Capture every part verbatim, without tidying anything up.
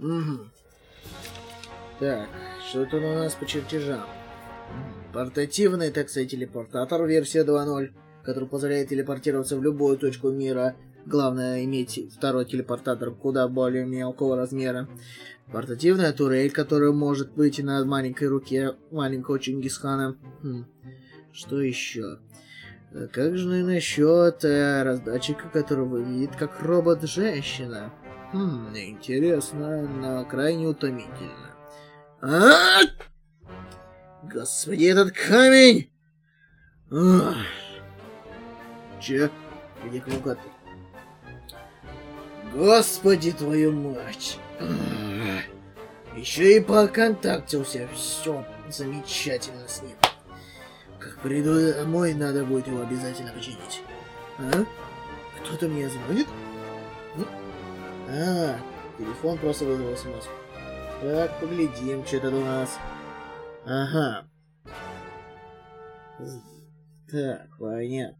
Угу. Так, что тут у нас по чертежам? Портативный, так сказать, телепортатор версия два ноль, который позволяет телепортироваться в любую точку мира. Главное иметь второй телепортатор куда более мелкого размера. Портативная турель, которая может быть на маленькой руке маленького Чингисхана. Хм. Что еще? Как же насчет э, раздатчика, который выглядит как робот-женщина? Хм, интересно, но крайне утомительно. А! Господи, этот камень! Ах. Че? Где круготы? Господи, твою мать! Ах. Еще и поконтактился. Все замечательно с ним. Как приду домой, надо будет его обязательно починить. А? Кто-то мне звонит? А, телефон просто вызвал смс. Так, поглядим, что это у нас. Ага. Так, понятно.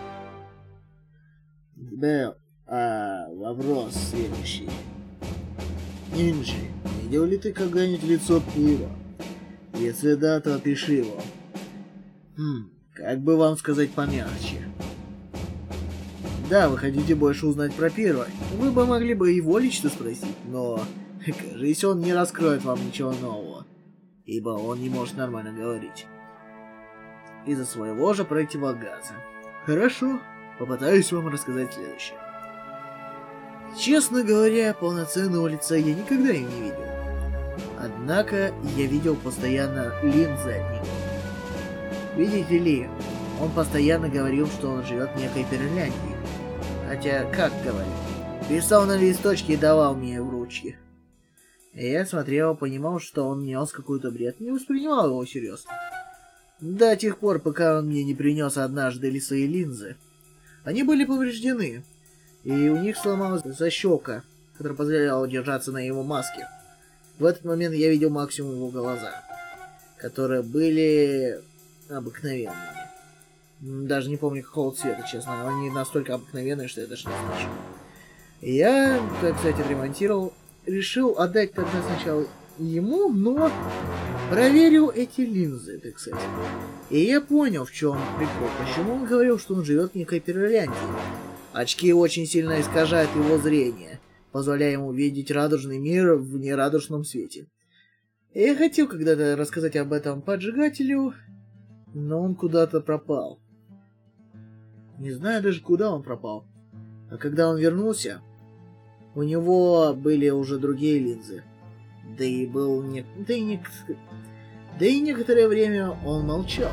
Да, а вопрос следующий. Нинджи, видел ли ты когда-нибудь лицо Пира? Если да, то опиши его. Хм, как бы вам сказать помягче? Да, вы хотите больше узнать про Пира. Вы бы могли бы его лично спросить, но, кажется, он не раскроет вам ничего нового, ибо он не может нормально говорить. Из-за своего же противогаза. Хорошо, попытаюсь вам рассказать следующее. Честно говоря, полноценного лица я никогда и не видел. Однако я видел постоянно линзы от него. Видите ли, он постоянно говорил, что он живет в некой Пироляндии. Хотя, как говорил, писал на листочке и давал мне в ручки. И я смотрел, понимал, что он нес какой-то бред, не воспринимал его всерьез. До тех пор, пока он мне не принес однажды свои линзы. Они были повреждены, и у них сломалась защелка, которая позволяла держаться на его маске. В этот момент я видел максимум его глаза, которые были обыкновенными. Даже не помню, какого цвета, честно. Но они настолько обыкновенные, что я даже не слышу. Я, так сказать, отремонтировал. Решил отдать тогда сначала ему, но проверил эти линзы, так сказать. И я понял, в чем прикол. Почему он говорил, что он живет в некой Пироляндии. Очки очень сильно искажают его зрение, позволяя ему видеть радужный мир в нерадужном свете. И я хотел когда-то рассказать об этом поджигателю, но он куда-то пропал. Не знаю даже, куда он пропал. А когда он вернулся, у него были уже другие линзы. Да и был не... да, и не... да и некоторое время он молчал.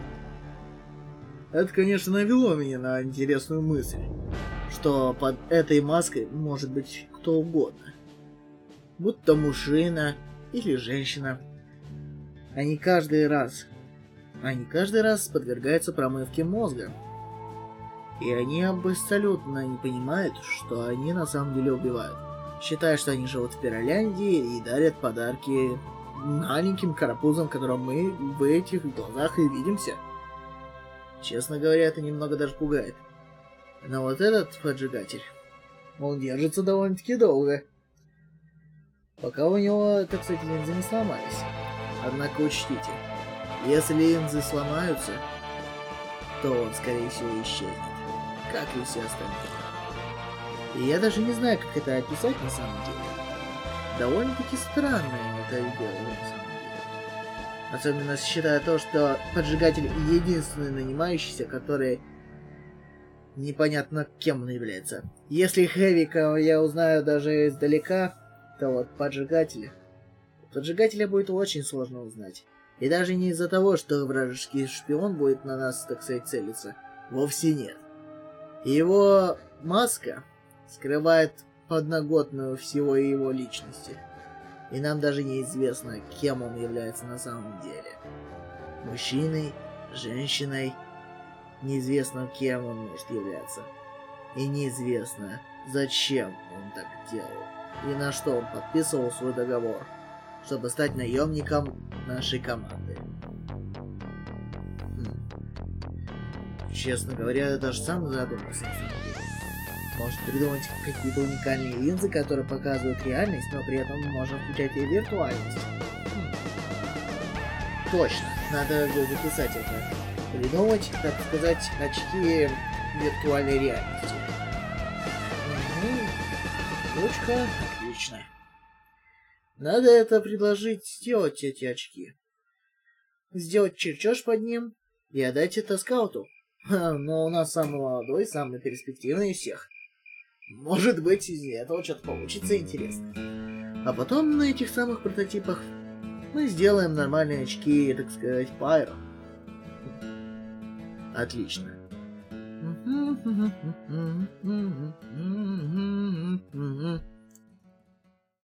Это, конечно, навело меня на интересную мысль, что под этой маской может быть кто угодно. Будь то мужчина или женщина. Они каждый раз... Они каждый раз подвергаются промывке мозга. И они абсолютно не понимают, что они на самом деле убивают. Считая, что они живут в Пироляндии и дарят подарки маленьким карапузам, которым мы в этих глазах и видимся. Честно говоря, это немного даже пугает. Но вот этот поджигатель, он держится довольно-таки долго. Пока у него, так сказать, линзы не сломались. Однако учтите, если линзы сломаются, то он, скорее всего, исчезнет, как и все остальные. И я даже не знаю, как это описать на самом деле. Довольно-таки странное это дело на самом деле. Особенно считая то, что поджигатель единственный нанимающийся, который непонятно кем он является. Если Хэвика я узнаю даже издалека, то вот поджигателя... Поджигателя будет очень сложно узнать. И даже не из-за того, что вражеский шпион будет на нас, так сказать, целиться. Вовсе нет. Его маска скрывает подноготную всего его личности. И нам даже неизвестно, кем он является на самом деле. Мужчиной, женщиной. Неизвестно, кем он может являться. И неизвестно, зачем он так делал. И на что он подписывал свой договор, чтобы стать наемником нашей команды. Хм. Честно говоря, я даже сам задумался на самом деле. может придумать какие-то уникальные линзы, которые показывают реальность, но при этом можно включать и виртуальность. Хм. Точно, надо записать это. Придумать, так сказать, очки виртуальной реальности. Угу. Точка, отлично. Надо это предложить сделать эти очки. Сделать чертеж под ним и отдать это скауту. Ха, но у нас самый молодой, самый перспективный из всех. Может быть, из этого что-то получится интересно. А потом на этих самых прототипах мы сделаем нормальные очки, так сказать, Пайро. Отлично.